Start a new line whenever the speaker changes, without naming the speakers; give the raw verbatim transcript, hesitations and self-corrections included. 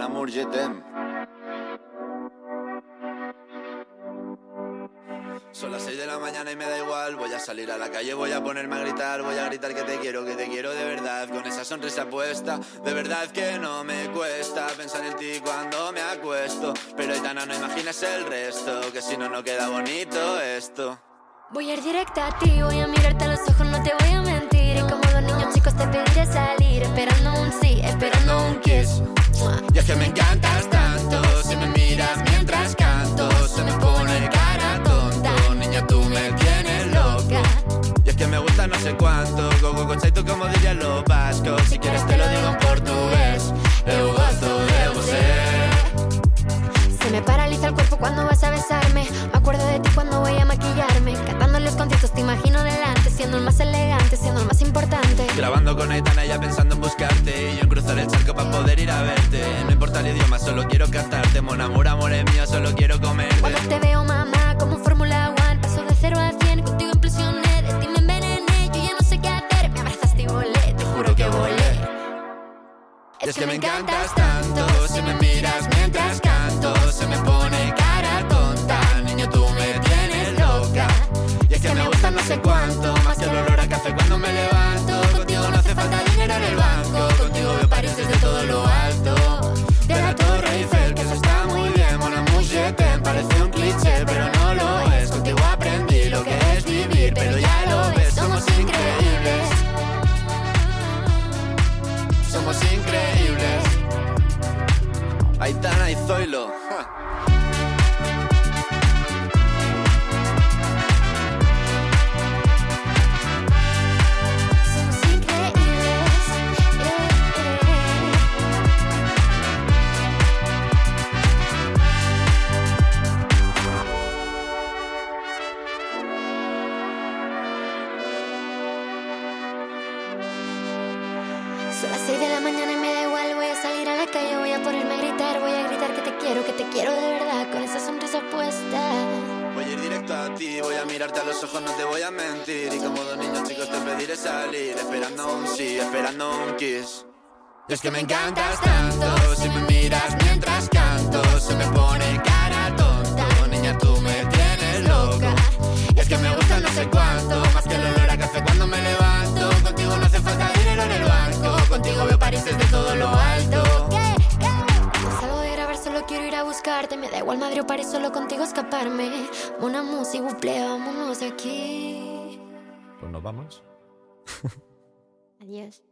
Mon amour, je t'aime. Son las seis de la mañana y me da igual. Voy a salir a la calle, voy a ponerme a gritar. Voy a gritar que te quiero, que te quiero de verdad. Con esa sonrisa puesta, de verdad que no me cuesta pensar en ti cuando me acuesto. Pero Aitana, no imaginas el resto, que si no, no queda bonito esto.
Voy a ir directa a ti, voy a mirarte a los ojos, no te voy a mentir. Y como dos niños chicos te pediré salir, esperando un sí, esperando un kiss.
Y es que me encantas tanto, si me miras mientras canto, se me pone cara tonta. Niña, tú me tienes loca. Y es que me gusta no sé cuánto, go go go tú como dirían los vascos. Si quieres te lo digo en portugués, eu gosto de você.
Se me paraliza el cuerpo cuando vas a besarme. Me acuerdo de ti cuando voy a maquillarme. Cantando en los conciertos te imagino delante, siendo el más elegante, siendo el más importante.
Grabando con Aitana ya pensando en buscarte, y yo en cruzar el charco para poder ir a verte. No importa el idioma, solo quiero cantarte. Mon amour, amor es mío, solo quiero comerte.
Cuando te veo, mamá, como Fórmula One, paso de cero a cien, contigo impresioné. De ti me envenené, yo ya no sé qué hacer. Me abrazaste y volé, te juro que volé.
Es, es que, que me encantas tanto, si me miras mientras canto, se me pone cara tonta. Niño, tú me tienes loca. Y es que me gusta no sé cuánto, más que el olor a café cuando me levanto. Contigo no hace falta dinero en el banco, contigo veo París desde todo lo alto. De la Torre Eiffel, que eso está muy bien. Mon amour, je t'aime, parece un cliché, pero no lo es. Contigo aprendí lo que es vivir, pero ya lo ves, somos increíbles. Somos increíbles. Aitana y Zoilo. Ja.
Son las seis de la mañana y me da igual. Voy a salir a la calle, voy a ponerme a gritar. Voy a gritar que te quiero, que te quiero de verdad, con esa sonrisa puesta.
Voy a ir directo a ti, voy a mirarte a los ojos, no te voy a mentir. Y como dos niños chicos te pediré salir, esperando un sí, esperando un kiss. Y es que me encantas tanto, si me miras mientras canto, se me pone cara tonta. Niña, tú me tienes loca. Y es que me gusta no sé cuánto, más que el olor a café cuando me levanto. Contigo no hace falta dinero en el banco, contigo veo París desde todo lo alto.
Cuando salgo de grabar solo quiero ir a buscarte. Me da igual Madrid o París, solo contigo escaparme. Mon amour, s'il vous plaît, vámonos de aquí.
Pues nos vamos.
Adiós.